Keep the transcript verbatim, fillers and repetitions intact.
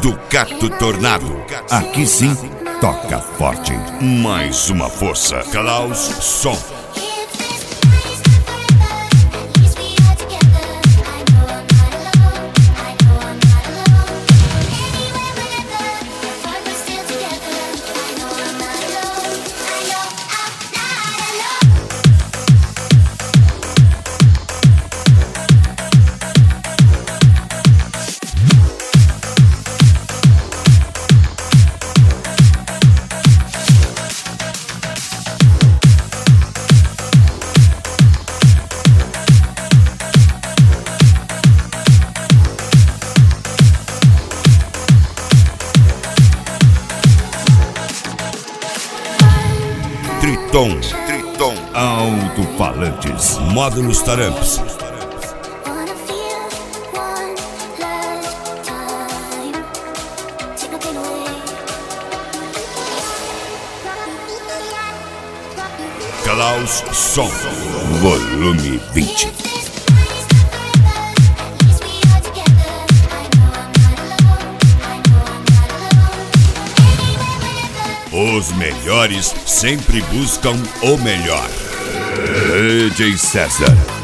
Ducato Tornado. Aqui sim, toca forte. Mais uma força. Klaus Som. Triton, Triton, alto-falantes, módulos Taramps. Klaus Som, volume vinte. Os melhores sempre buscam o melhor. D J César.